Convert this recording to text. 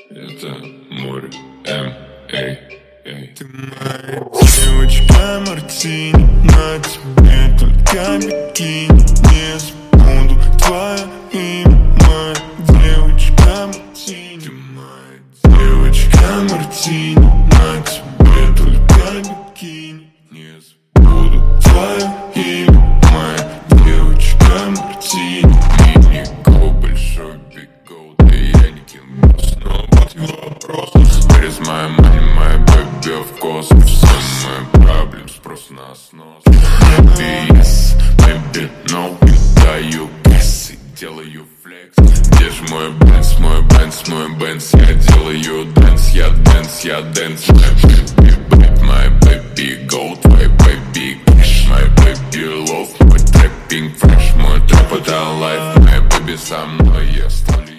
Это море, эй. Ты моя девочка мартини, на тебе только бикини. Не забуду твое имя, моя девочка мартини. Ты моя девочка мартини, на тебе только бикини. Не забуду твое имя, моя девочка мартини. Мини-го, большой биг-го, да я не кину. Снова вопрос. Where is my money, my baby, of course. Все мои проблемы, спрос на снос. Baby, yes, baby, no. Даю газ и делаю флекс. Где ж мой Бенц, мой Бенц, мой Бенц? Я делаю дэнс, я дэнс, я дэнс. My baby, go, твой baby, cash. My baby, love, мой трэппинг фреш. Мой трэп это лайф, моя baby со мной, я ставлю.